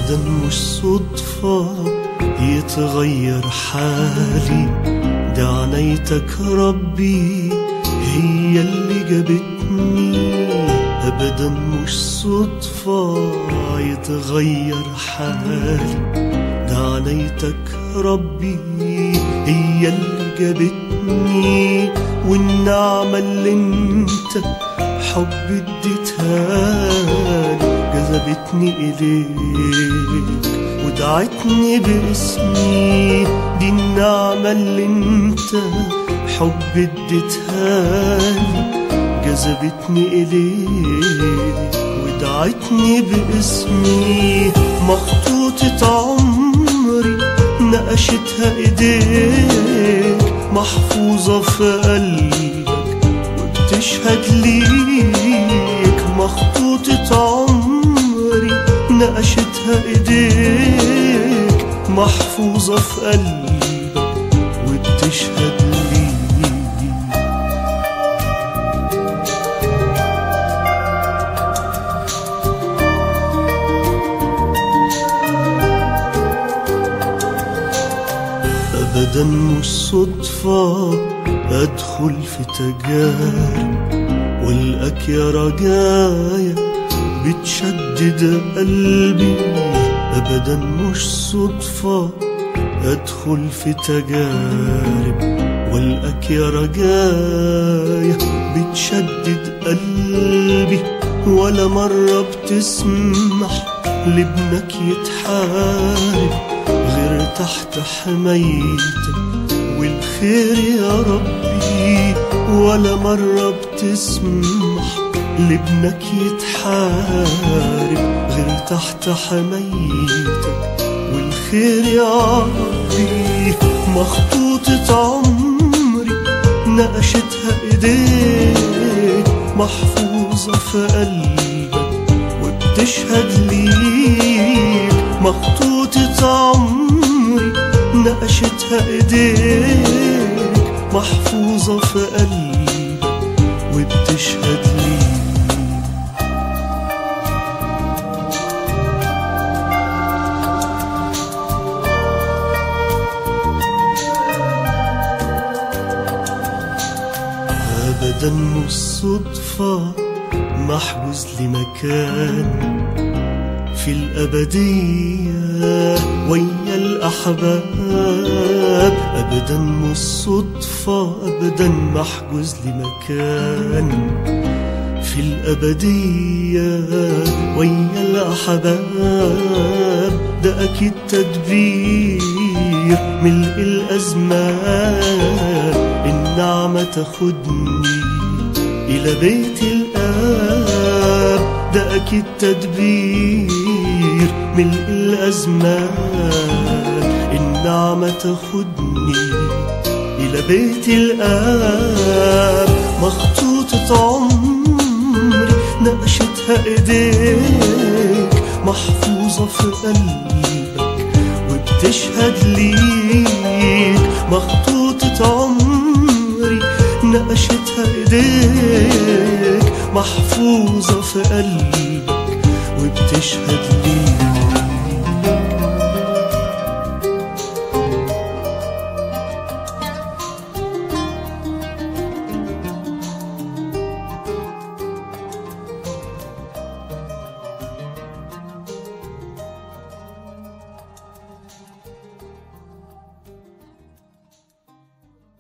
أبدا مش صدفة يتغير حالي، ده عنايتك ربي هي اللي جابتني. أبدا مش صدفة يتغير حالي، ده عنايتك ربي هي اللي جابتني. والنعمة اللي انت حب اديتهالي جذبتني إليك ودعتني باسمي. دي النعمة اللي انت حب اديتهالي جذبتني إليك ودعتني باسمي. مخطوطة عمري نقشتها ايديك، محفوظة في قلبك وبتشهد ليك. مخطوطة عمري نقشتها ايديك، محفوظة في قلبك وبتشهد ليك. أبدا مش صدفة أدخل في تجارب والقاك يا رجايا بتشدد قلبي. أبدا مش صدفة أدخل في تجارب والقاك يا رجايا بتشدد قلبي. ولا مرة بتسمح لابنك يتحارب غير تحت حمايتك والخير يا ربي. ولا مرة بتسمح لابنك يتحارب غير تحت حمايتك والخير يا ربي. مخطوطة عمري نقشتها ايديك، محفوظة في قلبك وبتشهد ليك. مخطوطة عمري نقشتها ايديك، محفوظة في قلبك وبتشهد ليك. أبدا مش صدفة محجوز لمكان في الأبدية ويا الأحباب. أبدا مش صدفة أبدا محجوز لمكان في الأبدية ويا الأحباب. ده أكيد تدبير ملء الأزمان، النعمة تاخدني إلى بيت الآب. ده أكيد تدبير ملء الأزمان، النعمة تاخدني إلى بيت الآب. مخطوطة عمري نقشتها ايديك، محفوظة في قلبك وبتشهد ليك. مخطوطة عمري نقشتها ايديك، محفوظة في قلبك وبتشهد ليك.